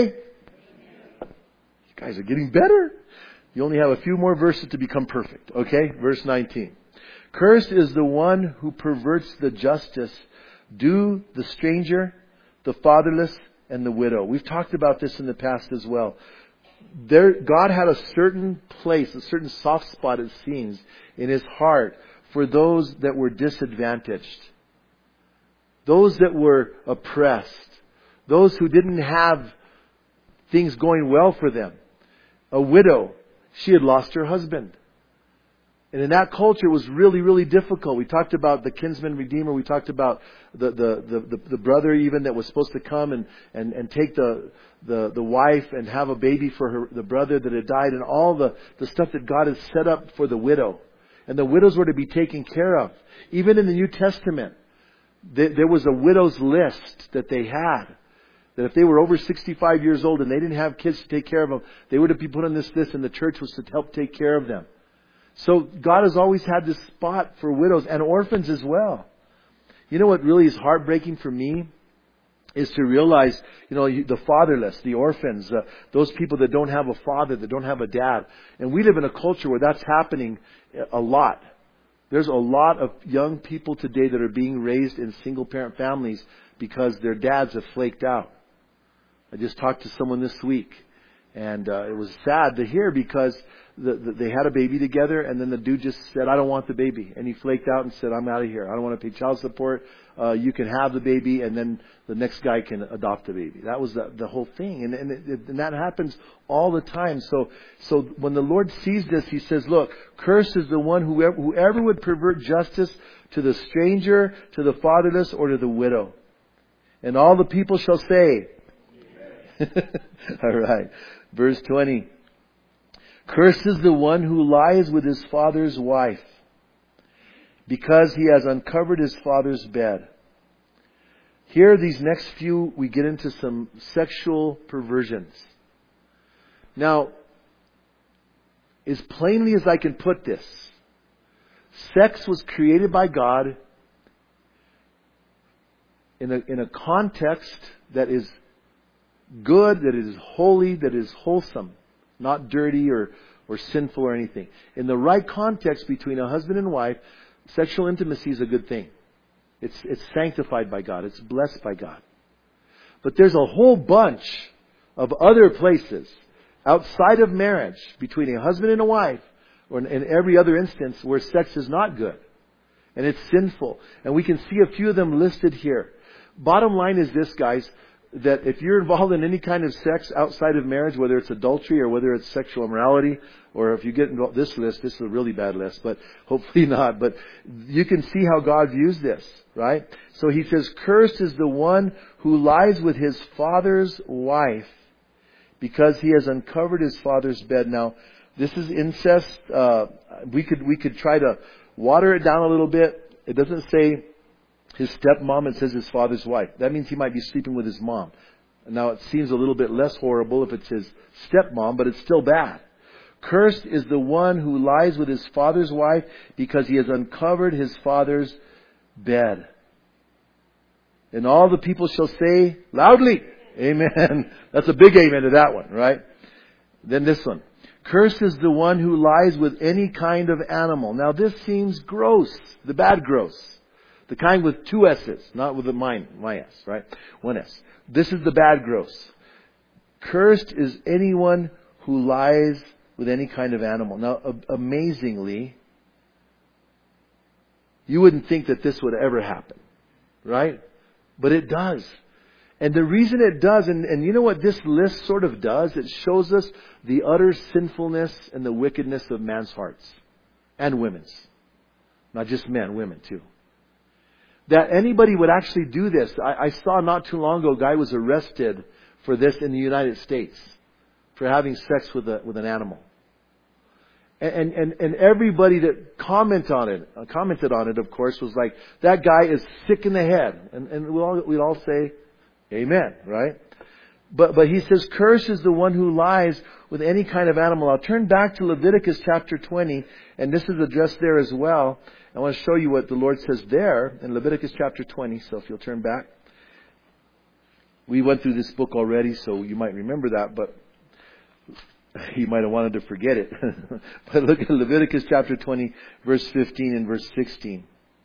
you guys are getting better. You only have a few more verses to become perfect. Okay? Verse nineteen. Cursed is the one who perverts the justice, do the stranger, the fatherless, and the widow. We've talked about this in the past as well. There, God had a certain place, a certain soft spot, it seems, in His heart for those that were disadvantaged, those that were oppressed, those who didn't have things going well for them. A widow, she had lost her husband. And in that culture, it was really, really difficult. We talked about the kinsman redeemer. We talked about the the, the, the, the brother even that was supposed to come and, and, and take the, the, the wife and have a baby for her, the brother that had died, and all the, the stuff that God had set up for the widow. And the widows were to be taken care of. Even in the New Testament, there, there was a widow's list that they had. That if they were over sixty-five years old and they didn't have kids to take care of them, they were to be put on this list, and the church was to help take care of them. So God has always had this spot for widows and orphans as well. You know what really is heartbreaking for me? Is to realize, you know, the fatherless, the orphans, uh, those people that don't have a father, that don't have a dad. And we live in a culture where that's happening a lot. There's a lot of young people today that are being raised in single parent families because their dads have flaked out. I just talked to someone this week, and uh, it was sad to hear because the, the, they had a baby together, and then the dude just said, I don't want the baby. And he flaked out and said, I'm out of here. I don't want to pay child support. Uh, you can have the baby, and then the next guy can adopt the baby. That was the, the whole thing. And, and, it, and that happens all the time. So, so when the Lord sees this, He says, look, cursed is the one whoever, whoever would pervert justice to the stranger, to the fatherless, or to the widow. And all the people shall say, all right. Verse twenty. Cursed is the one who lies with his father's wife, because he has uncovered his father's bed. Here, these next few, we get into some sexual perversions. Now, as plainly as I can put this, sex was created by God in a, in a context that is good, that is holy, that is wholesome. Not dirty or, or sinful or anything. In the right context between a husband and wife, sexual intimacy is a good thing. It's, it's sanctified by God. It's blessed by God. But there's a whole bunch of other places outside of marriage between a husband and a wife, or in, in every other instance where sex is not good. And it's sinful. And we can see a few of them listed here. Bottom line is this, guys. That if you're involved in any kind of sex outside of marriage, whether it's adultery or whether it's sexual immorality, or if you get involved, this list, this is a really bad list, but hopefully not. But you can see how God views this, right? So He says, cursed is the one who lies with his father's wife, because he has uncovered his father's bed. Now, This is incest. Uh, we could we could try to water it down a little bit. It doesn't say his stepmom. It says his father's wife. That means he might be sleeping with his mom. Now it seems a little bit less horrible if it's his stepmom, but it's still bad. Cursed is the one who lies with his father's wife because he has uncovered his father's bed. And all the people shall say loudly, amen. That's a big amen to that one, right? Then this one. Cursed is the one who lies with any kind of animal. Now this seems gross. The bad gross. The kind with two S's, not with the mine, my S, right? One S. This is the bad gross. Cursed is anyone who lies with any kind of animal. Now, amazingly, you wouldn't think that this would ever happen, right? But it does. And the reason it does, and, and you know what this list sort of does? It shows us the utter sinfulness and the wickedness of man's hearts. And women's. Not just men, women too. That anybody would actually do this. I, I saw not too long ago a guy was arrested for this in the United States. For having sex with a, with an animal. And, and, and everybody that comment on it, uh, commented on it, of course, was like, that guy is sick in the head. And, and we'll all, we'd all say, amen, right? But, but he says, cursed is the one who lies with any kind of animal. I'll turn back to Leviticus chapter twenty, and this is addressed there as well. I want to show you what the Lord says there in Leviticus chapter twenty, so if you'll turn back. We went through this book already, so you might remember that, but you might have wanted to forget it. But look at Leviticus chapter twenty, verse fifteen and verse sixteen.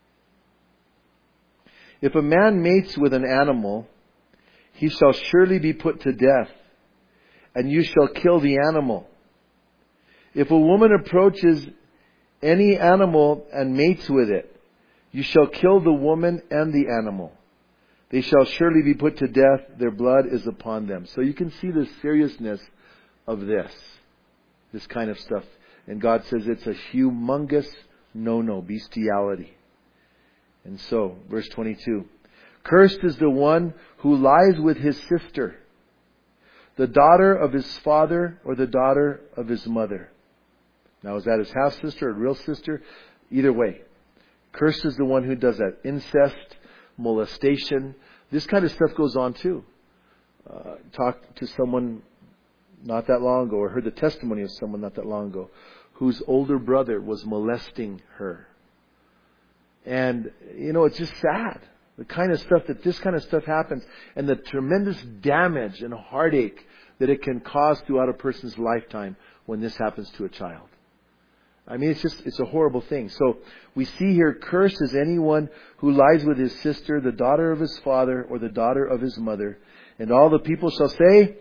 If a man mates with an animal, he shall surely be put to death, and you shall kill the animal. If a woman approaches any animal and mates with it, you shall kill the woman and the animal. They shall surely be put to death. Their blood is upon them. So you can see the seriousness of this. This kind of stuff. And God says it's a humongous no-no, bestiality. And so, verse twenty-two. Cursed is the one who lies with his sister, the daughter of his father or the daughter of his mother. Now, is that his half-sister or real sister? Either way. Cursed is the one who does that. Incest, molestation. This kind of stuff goes on too. Uh, talked to someone not that long ago, or heard the testimony of someone not that long ago, whose older brother was molesting her. And, you know, it's just sad. The kind of stuff that this kind of stuff happens, and the tremendous damage and heartache that it can cause throughout a person's lifetime when this happens to a child. I mean, it's just, it's a horrible thing. So we see here, cursed is anyone who lies with his sister, the daughter of his father, or the daughter of his mother. And all the people shall say,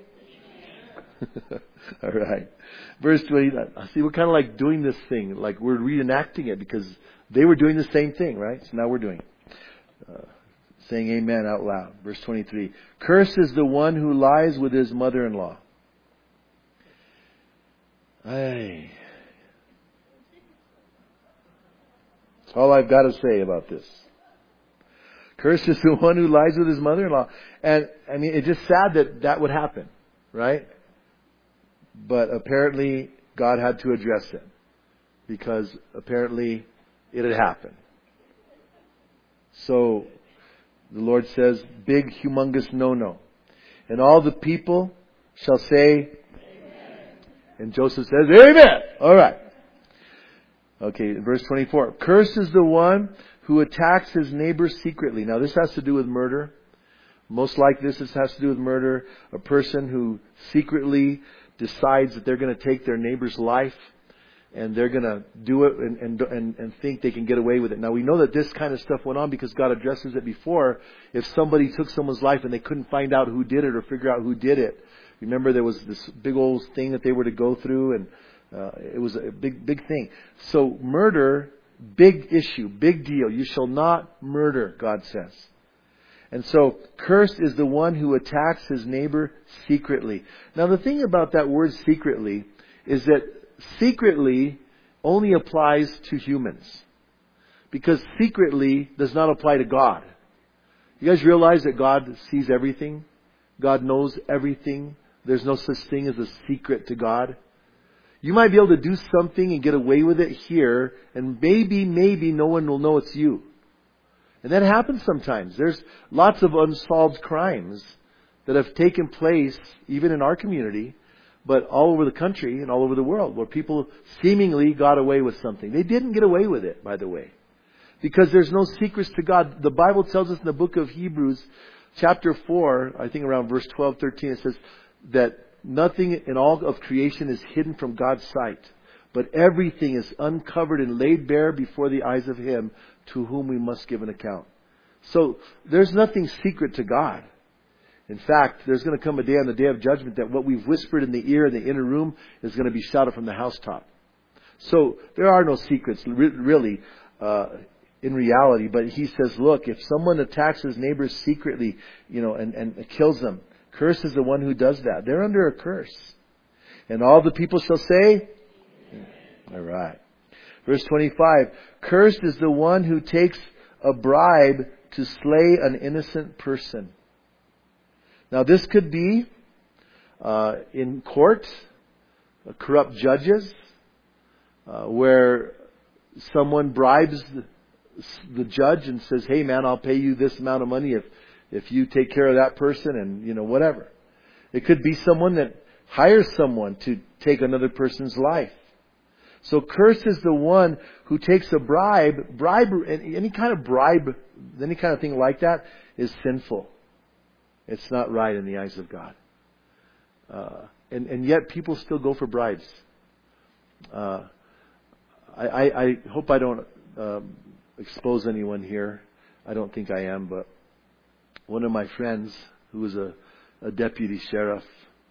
all right. Verse twenty. See, we're kind of like doing this thing, like we're reenacting it because they were doing the same thing, right? So now we're doing it. Uh, saying amen out loud. Verse twenty-three. Cursed is the one who lies with his mother-in-law. Aye. That's all I've got to say about this. Cursed is the one who lies with his mother-in-law. And, I mean, it's just sad that that would happen, right? But apparently, God had to address it. Because apparently, it had happened. So, the Lord says, big, humongous no-no. And all the people shall say, amen. And Joseph says, amen. All right. Okay, verse twenty-four. Cursed is the one who attacks his neighbor secretly. Now, this has to do with murder. Most like this, this has to do with murder. A person who secretly decides that they're going to take their neighbor's life and they're going to do it and, and, and, and think they can get away with it. Now, we know that this kind of stuff went on because God addresses it before. If somebody took someone's life and they couldn't find out who did it or figure out who did it. Remember, there was this big old thing that they were to go through, and uh, it was a big, big thing. So, murder, big issue, big deal. You shall not murder, God says. And so, cursed is the one who attacks his neighbor secretly. Now, the thing about that word secretly is that secretly only applies to humans. Because secretly does not apply to God. You guys realize that God sees everything? God knows everything. There's no such thing as a secret to God. You might be able to do something and get away with it here, and maybe, maybe no one will know it's you. And that happens sometimes. There's lots of unsolved crimes that have taken place, even in our community, but all over the country and all over the world, where people seemingly got away with something. They didn't get away with it, by the way. Because there's no secrets to God. The Bible tells us in the book of Hebrews, chapter four, I think around verse twelve, thirteen, it says that nothing in all of creation is hidden from God's sight, but everything is uncovered and laid bare before the eyes of Him to whom we must give an account. So there's nothing secret to God. In fact, there's going to come a day on the day of judgment that what we've whispered in the ear in the inner room is going to be shouted from the housetop. So there are no secrets, really, uh, in reality. But He says, look, if someone attacks his neighbor secretly, you know, and, and kills them, cursed is the one who does that. They're under a curse. And all the people shall say, Amen. All right. Verse twenty-five, cursed is the one who takes a bribe to slay an innocent person. Now this could be uh, in court, uh, corrupt judges, uh, where someone bribes the, the judge and says, hey man, I'll pay you this amount of money if, if you take care of that person, and you know, whatever. It could be someone that hires someone to take another person's life. So cursed is the one who takes a bribe. Bribe, any kind of bribe, any kind of thing like that is sinful. It's not right in the eyes of God. Uh, and, and yet people still go for bribes. Uh, I, I, I hope I don't um, expose anyone here. I don't think I am, but one of my friends who was a, a deputy sheriff,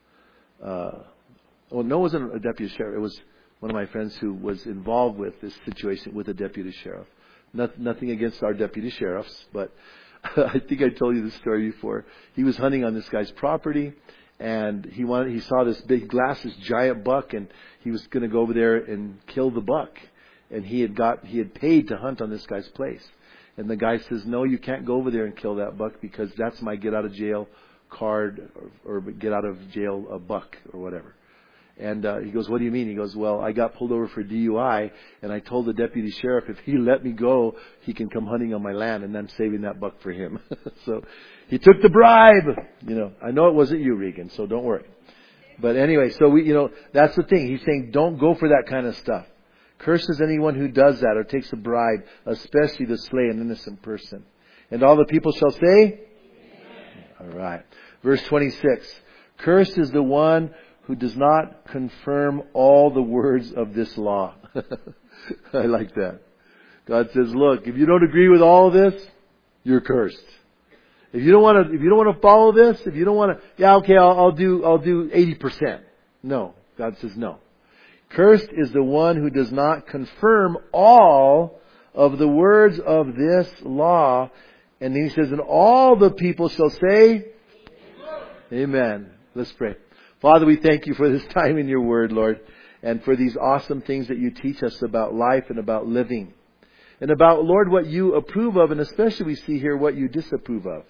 uh, well, no, it wasn't a deputy sheriff. It was one of my friends who was involved with this situation with a deputy sheriff. Not, nothing against our deputy sheriffs, but I think I told you this story before. He was hunting on this guy's property, and he wanted, he saw this big glass, this giant buck, and he was going to go over there and kill the buck. And he had got, he had paid to hunt on this guy's place. And the guy says, no, you can't go over there and kill that buck because that's my get out of jail card, or, or get out of jail a buck or whatever. And uh, he goes, what do you mean? He goes, well, I got pulled over for D U I, and I told the deputy sheriff if he let me go, he can come hunting on my land, and I'm saving that buck for him. So he took the bribe. You know, I know it wasn't you, Regan, so don't worry. But anyway, so we, you know, that's the thing. He's saying don't go for that kind of stuff. Cursed is anyone who does that or takes a bribe, especially to slay an innocent person. And all the people shall say, Amen. All right. Verse twenty-six. Cursed is the one who does not confirm all the words of this law. I like that. God says, look, if you don't agree with all of this, you're cursed. If you don't want to, if you don't want to follow this, if you don't want to, yeah, okay, I'll, I'll do, I'll do eighty percent. No. God says no. Cursed is the one who does not confirm all of the words of this law. And then He says, and all the people shall say, Amen. Amen. Let's pray. Father, we thank You for this time in Your Word, Lord, and for these awesome things that You teach us about life and about living. And about, Lord, what You approve of, and especially we see here what You disapprove of.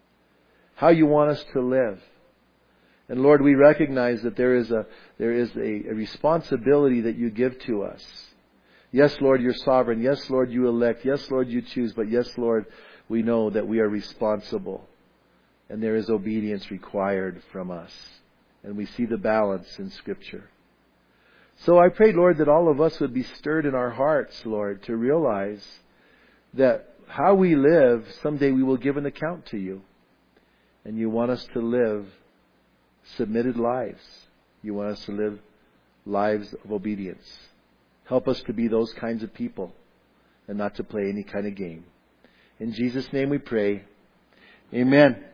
How You want us to live. And Lord, we recognize that there is a there is a, a responsibility that You give to us. Yes, Lord, You're sovereign. Yes, Lord, You elect. Yes, Lord, You choose. But yes, Lord, we know that we are responsible. And there is obedience required from us. And we see the balance in Scripture. So I pray, Lord, that all of us would be stirred in our hearts, Lord, to realize that how we live, someday we will give an account to You. And You want us to live submitted lives. You want us to live lives of obedience. Help us to be those kinds of people and not to play any kind of game. In Jesus' name we pray. Amen.